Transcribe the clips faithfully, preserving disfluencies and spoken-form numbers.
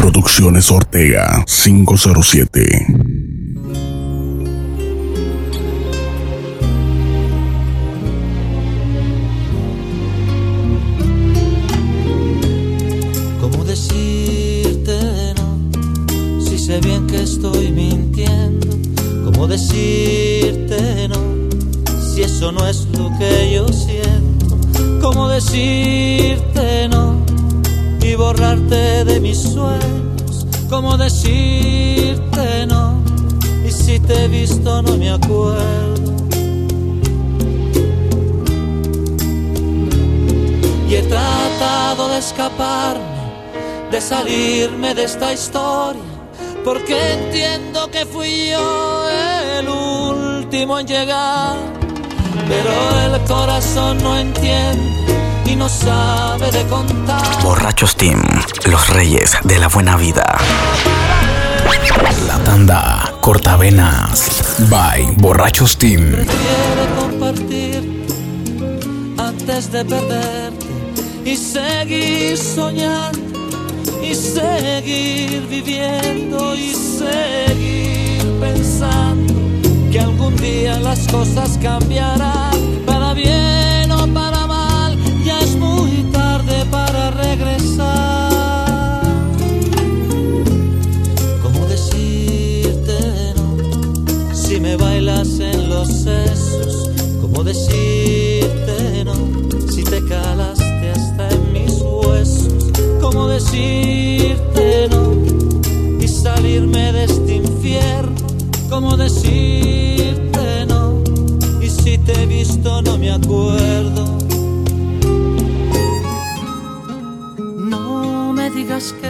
Producciones Ortega cinco cero siete. ¿Cómo decirte no? Si sé bien que estoy mintiendo. ¿Cómo decirte no? Si eso no es lo que yo siento. ¿Cómo decirte no? Y borrarte de mis sueños. ¿Cómo decirte no? Y si te he visto no me acuerdo. Y he tratado de escaparme, de salirme de esta historia, porque entiendo que fui yo el último en llegar. Pero el corazón no entiende y no sabe de contar. Borrachos Team, los reyes de la buena vida. La tanda cortavenas by Borrachos Team. Quiero compartir antes de perderte y seguir soñando y seguir viviendo y seguir pensando que algún día las cosas cambiarán para bien o para mal. Ya es muy tarde para regresar. ¿Cómo decirte no? Si me bailas en los sesos. ¿Cómo decirte no? Si te calaste hasta en mis huesos. ¿Cómo decirte no? Y salirme de este infierno. ¿Cómo decirte no? Y si te he visto no me acuerdo. No me digas que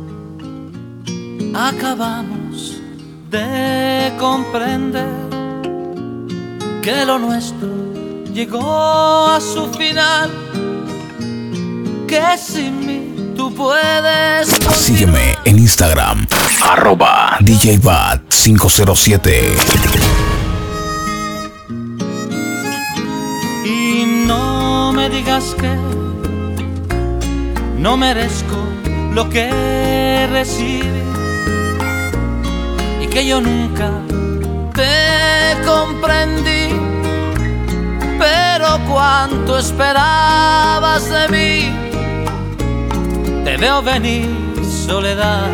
acabamos de comprender que lo nuestro llegó a su final, que sin mí tú puedes continuar. Sígueme en Instagram, arroba D J Bat cinco cero siete. Y no me digas que no merezco lo que recibí y que yo nunca te comprendí. Pero cuánto esperabas de mí. Te veo venir, soledad,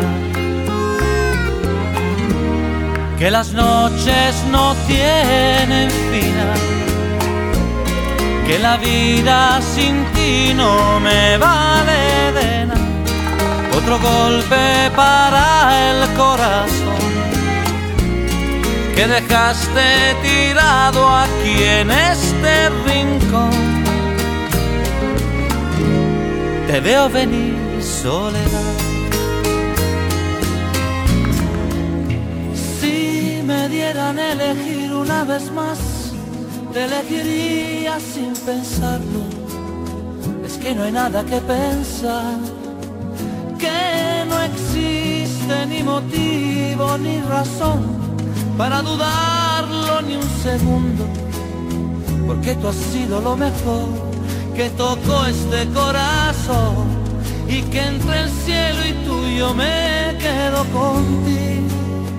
que las noches no tienen final, que la vida sin ti no me vale de nada. Otro golpe para el corazón que dejaste tirado aquí en este rincón. Te veo venir, soledad. Si me dieran elegir una vez más, te elegiría sin pensarlo. Es que no hay nada que pensar, que no existe ni motivo ni razón para dudarlo ni un segundo, porque tú has sido lo mejor que tocó este corazón, y que entre el cielo y tú yo me quedo contigo.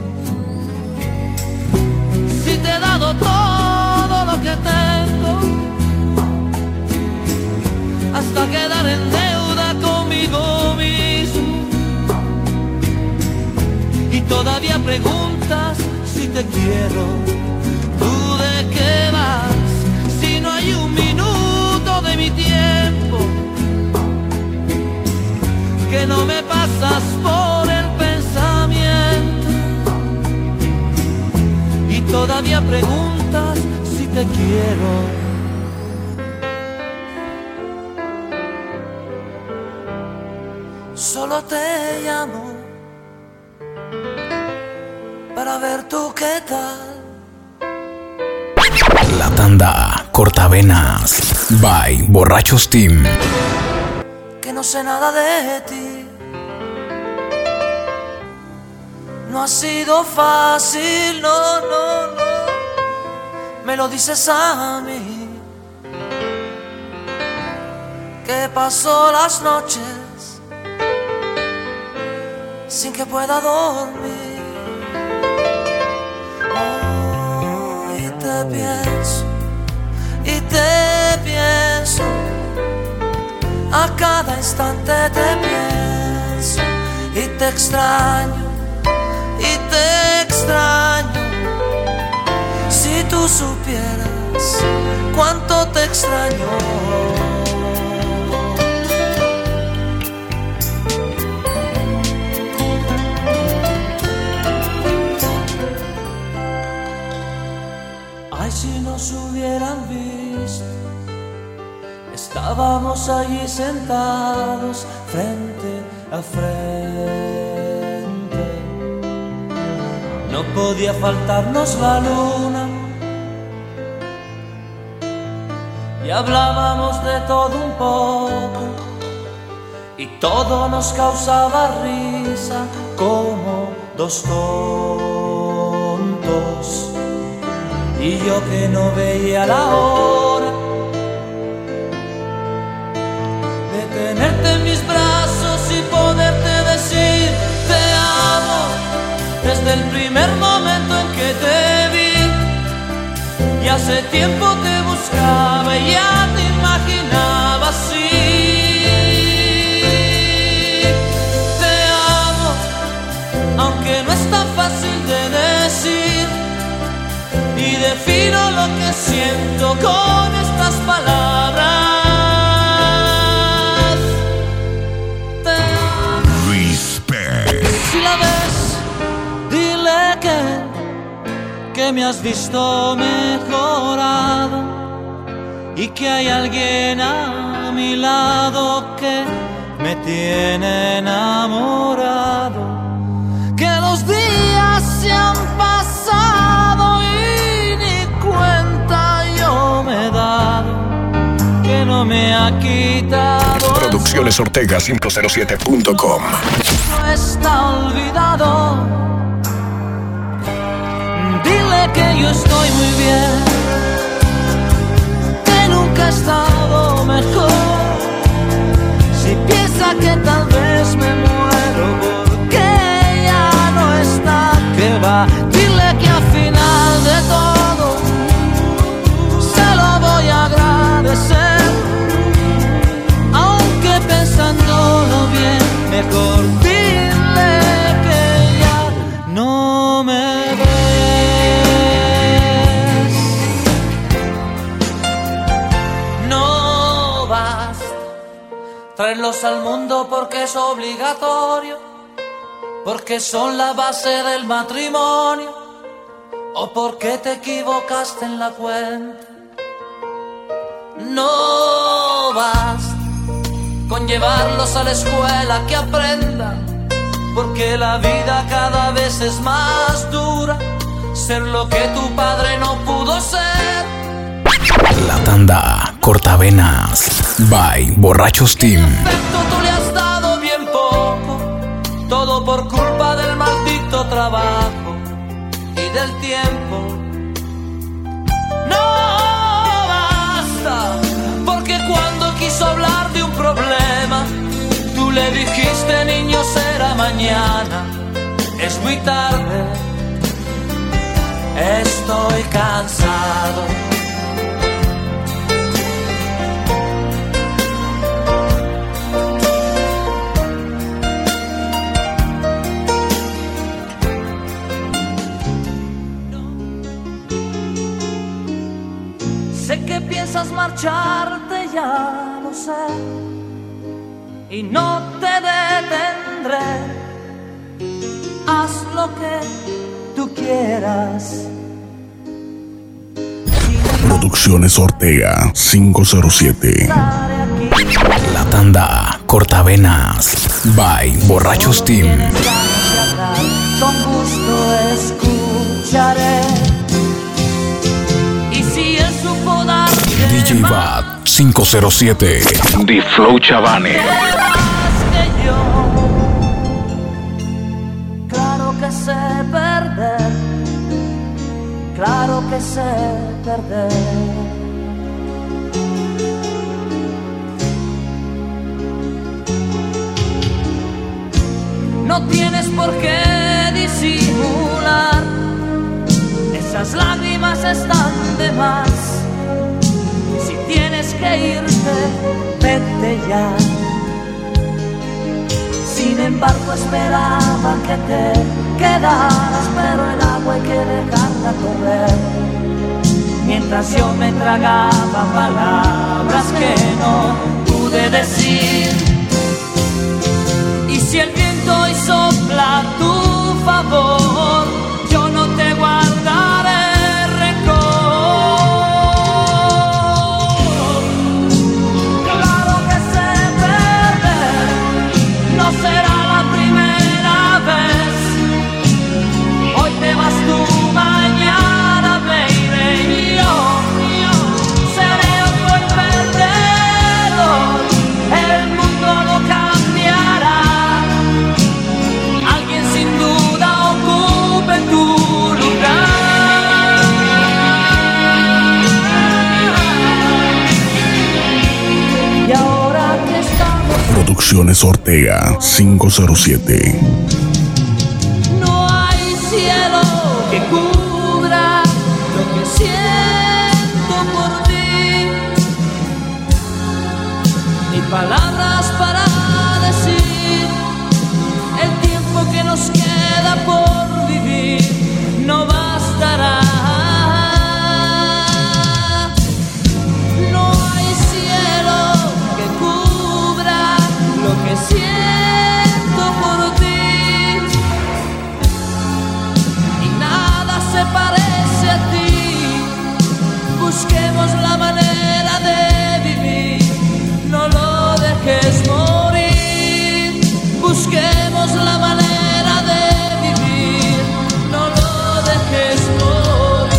Si te he dado todo lo que tengo, hasta quedar en deuda conmigo mismo, y todavía preguntas si te quiero, ¿tú de qué vas? Si no hay un minuto de mi tiempo que no me pasas por el pensamiento, y todavía preguntas si te quiero. Solo te llamo para ver tú qué tal. La tanda cortavenas by Borrachos Team. Que no sé nada de ti. No ha sido fácil, no, no, no. Me lo dices a mí, que paso las noches sin que pueda dormir. Oh, y te pienso, y te pienso, a cada instante te pienso, y te extraño, y te extraño. Si tú supieras cuánto te extraño. Ay, si nos hubieran visto, estábamos allí sentados frente a frente. No podía faltarnos la luna y hablábamos de todo un poco y todo nos causaba risa como dos tontos. Y yo que no veía la hora de tenerte en mis brazos y poderte decir te amo desde el primer momento en que te vi. Y hace tiempo te buscaba y ya te imaginaba así. Te amo, aunque no es tan fácil de decir. Y defino lo que siento con estas palabras. Te amo. Respect. Si la ves, dile que que me has visto mejorado y que hay alguien a mi lado que me tiene enamorado. Que los días se han pasado y ni cuenta yo me he dado, que no me ha quitado. Producciones Ortega cinco cero siete punto com. No está olvidado. Dile que yo estoy muy bien, que nunca he estado mejor. Si piensa que tal vez me muero porque ya no está, que va. Dile que al final de todo se lo voy a agradecer, aunque pensándolo bien, mejor dile que ya no me ve. Traerlos al mundo porque es obligatorio, porque son la base del matrimonio, o porque te equivocaste en la cuenta. No basta con llevarlos a la escuela que aprendan, porque la vida cada vez es más dura, ser lo que tu padre no pudo ser. La tanda Cortavenas by Borrachos Team. Perfecto, tú le has dado bien poco, todo por culpa del maldito trabajo y del tiempo. No basta, porque cuando quiso hablar de un problema, tú le dijiste niño será mañana. Es muy tarde, estoy cansado. Sé que piensas marcharte, ya lo sé, y no te detendré. Haz lo que tú quieras. Producciones Ortega cinco cero siete. La tanda Cortavenas by Borrachos Team. Con gusto escucharé. Y si él supo dar D J Bad cinco cero siete. The Flow Chavane. Claro que sé perder, claro que sé perder. no tienes por qué disimular. Esas lágrimas están de más. Si tienes que irte, vete ya. Sin embargo esperaba que te quedaras, pero el agua hay que dejarla correr. Mientras yo me tragaba palabras que no pude decir. Y si el viento hoy sopla a tu favor, yo no te guardaré rencor. Claro que sé perder, no será la primera vez. Hoy te vas tú, mañana baby, yo, yo seré otro el perdedor. El mundo no cambiará. Alguien sin duda ocupe tu lugar. Y ahora que estamos, Producciones Ortega cinco cero siete. no hay cielo que cubra lo que siento por ti, ni palabras para decir. El tiempo que nos queda por vivir no bastará. No hay cielo que cubra lo que siento por ti, y nada se parece a ti. Busquemos la manera de vivir, no lo dejes morir. Busquemos la manera de vivir, no lo dejes morir.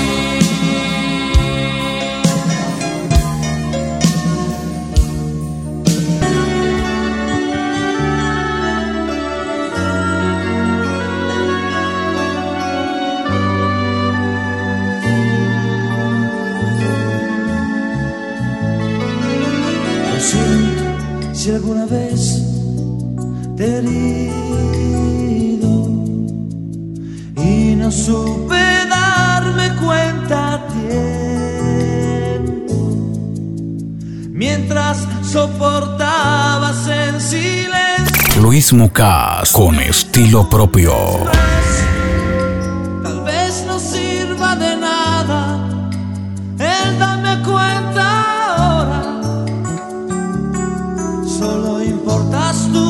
Lo siento si alguna vez te he herido y no supe darme cuenta a tiempo, mientras soportabas en silencio. Luis Mucas, con estilo propio. Tal vez no sirva de nada el darme cuenta ahora. Solo importas tú.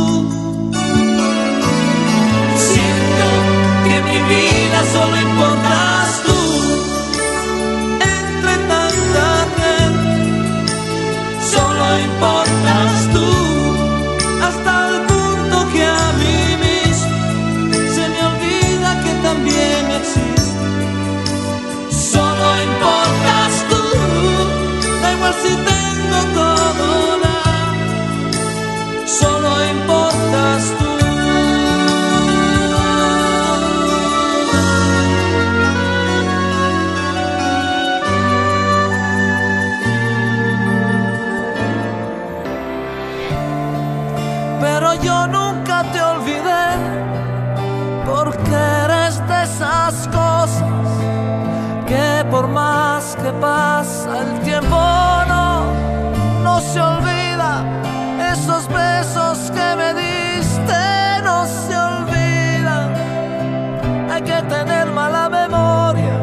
Siento que en mi vida solo importas tú. Entre tanta gente, solo importas tú. Hasta el punto que a mí mismo se me olvida que también existo. Solo importas tú. Da igual si tengo todo o nada. Solo importas tú. Pero yo nunca te olvidé, porque eres de esas cosas que por más que pasa el tiempo no, no se olvida. Esos besos que me diste no se olvidan. Hay que tener mala memoria.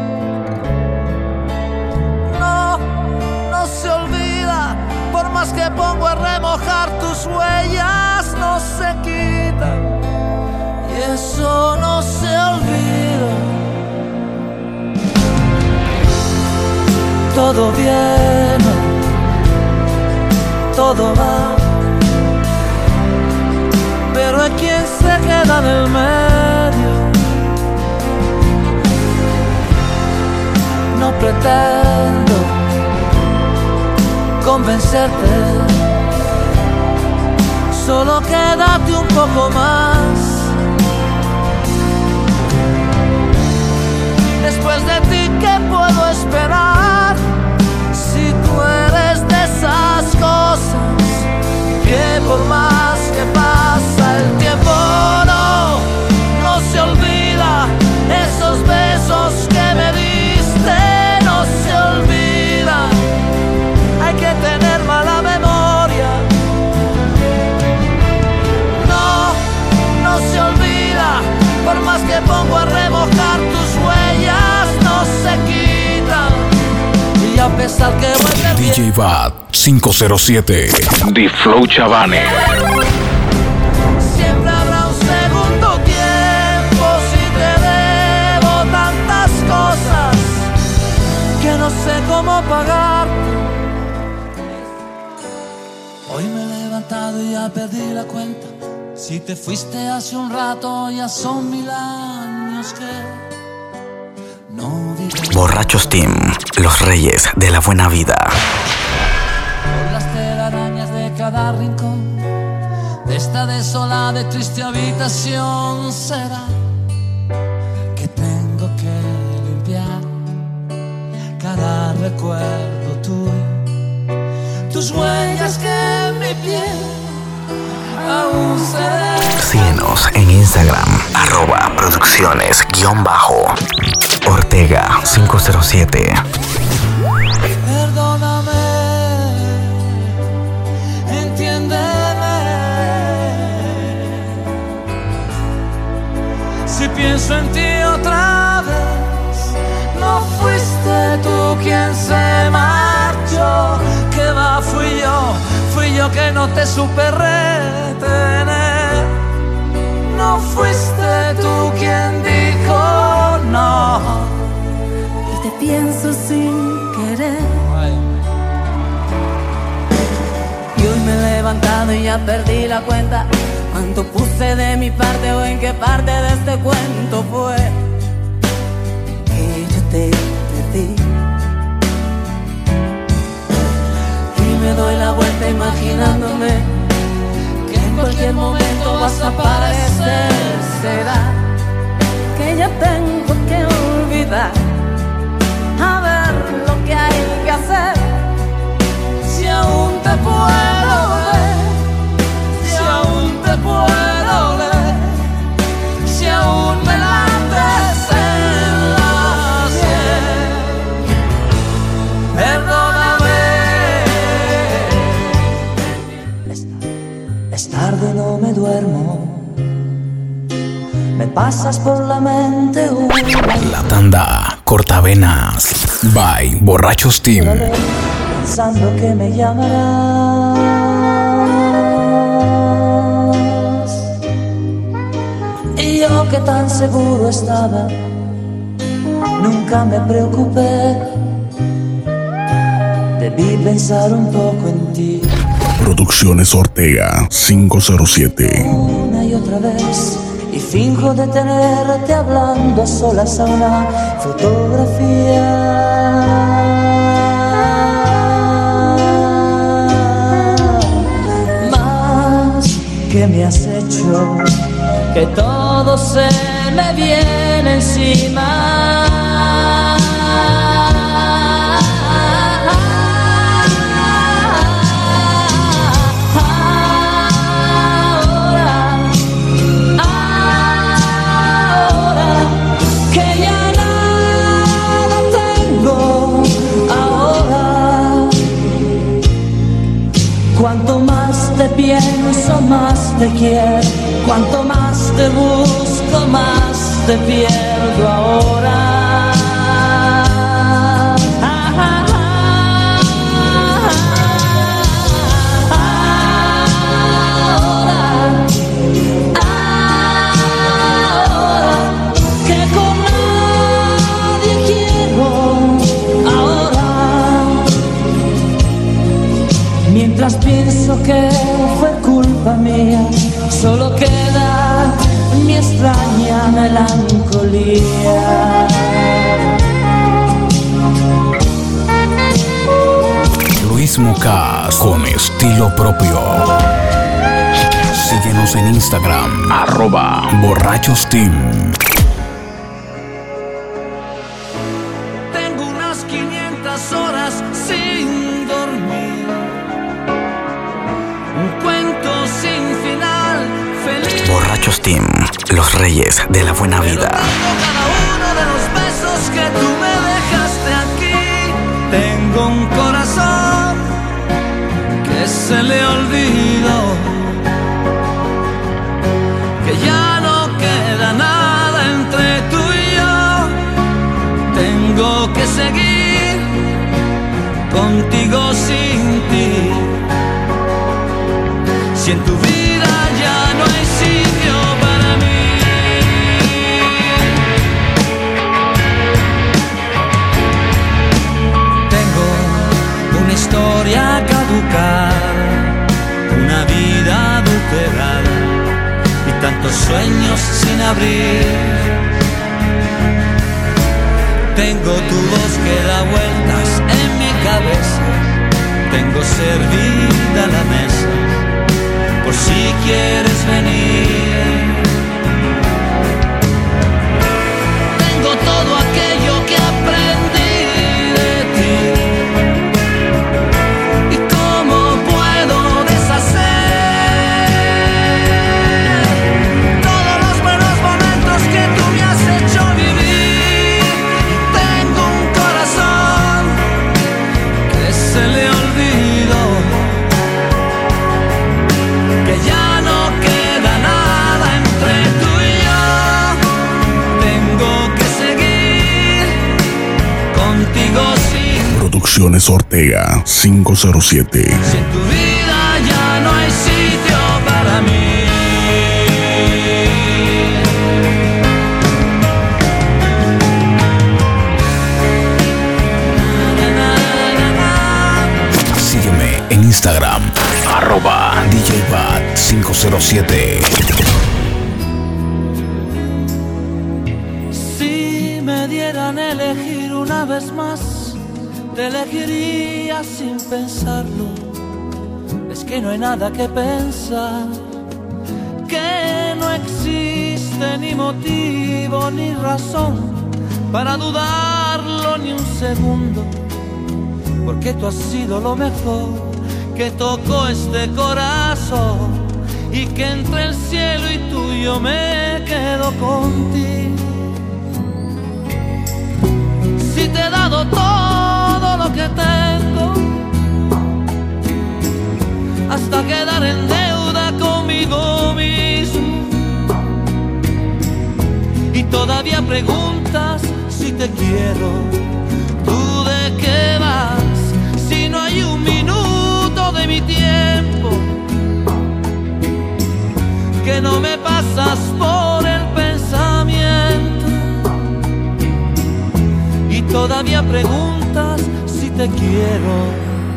No, no se olvida. Por más que pongo a remojar tus huellas, no se quitan. Y eso no se olvida. Todo viene, todo va, pero hay quien se queda en el medio. No pretendo convencerte, solo quédate un poco más. Después de ti, ¿qué puedo esperar? Si tú eres de esas cosas que por más que pasa el tiempo pesar que voy perdiendo. D J Bad cinco cero siete. The Flow Chavane. Siempre habrá un segundo tiempo si te debo tantas cosas que no sé cómo pagar. Hoy me he levantado y ya perdí la cuenta. Si te fuiste hace un rato, ya son mil años que no viví. Borrachos Team, los reyes de la buena vida. Por las telarañas de cada rincón de esta desolada y triste habitación, será que tengo que limpiar cada recuerdo tuyo, tus huellas que en mi piel aún se ven. Síguenos en Instagram, arroba producciones guión bajo Ortega cinco cero siete. Perdóname, entiéndeme. Si pienso en ti otra vez, no fuiste tú quien se marchó. Que va, fui yo, fui yo que no te supe retener. No fuiste tú quien dijo no. Y te pienso sin querer. Y hoy me he levantado y ya perdí la cuenta. ¿Cuánto puse de mi parte o en qué parte de este cuento fue que yo te perdí? Y me doy la vuelta imaginándome que en cualquier momento vas a aparecer. Será que ya tengo que olvidar, a ver lo que hay que hacer. Si aún te puedo ver, si aún te puedo leer, si aún me lates en la sien. Perdóname. Es tarde, no me duermo. Me pasas por la mente una. La tanda cortavenas by Borrachos Team. Pensando que me llamarás. Y yo que tan seguro estaba, nunca me preocupé. Debí pensar un poco en ti. Producciones Ortega cinco cero siete. Una y otra vez. Y finjo de tenerte hablando a solas a una fotografía. Más que me has hecho que todo se me viene encima. Cuanto más te pienso, más te quiero. Cuanto más te busco, más te pierdo ahora. Ahora, ahora que con nadie quiero. Ahora, mientras pienso que fue culpa mía, solo queda mi extraña melancolía. Luis Mocas con estilo propio. Síguenos en Instagram, arroba Borrachos Team. Tengo unas quinientas horas sin dormir, un cuento sin final feliz. Borrachos Team, los reyes de la buena vida. Cada uno de los besos que tú me dejaste aquí. Tengo un corazón que se le olvidó, que ya no queda nada entre tú y yo. Tengo que seguir los sueños sin abrir. Tengo tu voz que da vueltas en mi cabeza, tengo servida la mesa, por si quieres venir. Tengo todo aquello que aprendí de ti, y cómo puedo deshacer todos los buenos momentos que tú me has hecho vivir. Tengo un corazón que se le olvidó, que ya no queda nada entre tú y yo. Tengo que seguir contigo sin Producciones Ortega cinco cero siete. Si en tu vida ya no hay sitio para mí. Sígueme en Instagram, arroba D J Bad cinco cero siete. Si me dieran elegir una vez más, te elegiría sin pensarlo. Es que no hay nada que pensar, que no existe ni motivo ni razón para dudarlo ni un segundo, porque tú has sido lo mejor que tocó este corazón, y que entre el cielo y tú yo me quedo contigo. Si te he dado todo lo que tengo, hasta quedar en deuda conmigo mismo, y todavía preguntas si te quiero, ¿tú de qué vas? Si no hay un minuto de mi tiempo que no me pasas por el pensamiento, y todavía preguntas si te quiero.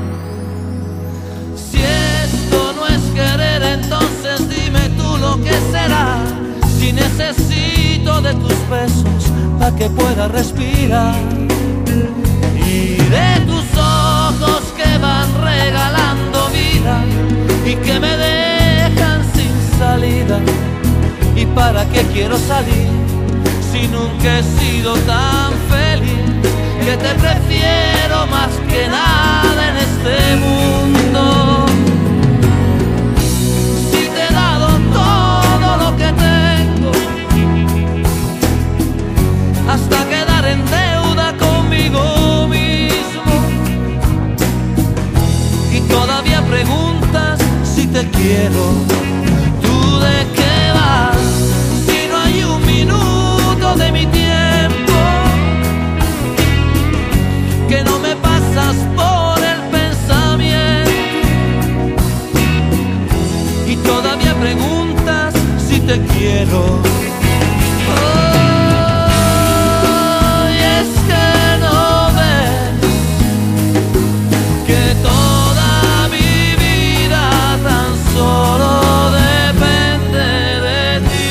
Si esto no es querer, entonces dime tú lo que será. Si necesito de tus besos para que pueda respirar, y de tus ojos que van regalando vida y que me dejan sin salida. ¿Y para qué quiero salir si nunca he sido tan feliz? Que te prefiero más que nada en este mundo. Si te he dado todo lo que tengo, hasta quedar en deuda conmigo mismo, y todavía preguntas si te quiero, ¿tú de qué vas? Si no hay un minuto de mi tiempo que no me pasas por el pensamiento, y todavía preguntas si te quiero. Oh, y es que no ves que toda mi vida tan solo depende de ti.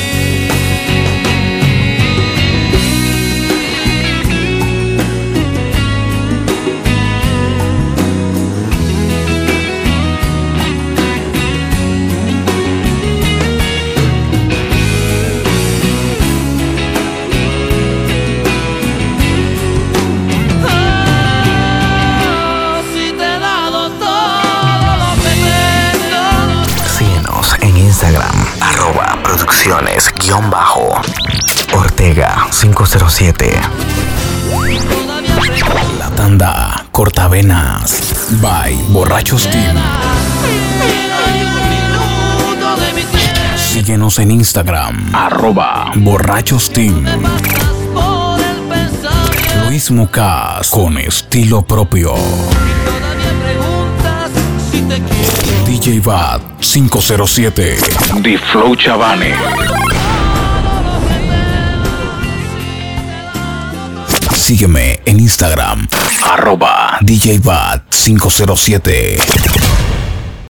Arroba producciones guión bajo Ortega cinco cero siete. La tanda cortavenas by Borrachos Team. Síguenos en Instagram, arroba Borrachos Team. Luis Mucas con estilo propio. D J Bad cinco cero siete. The Flow Chavane. Sígueme en Instagram, arroba D J Bad cinco cero siete.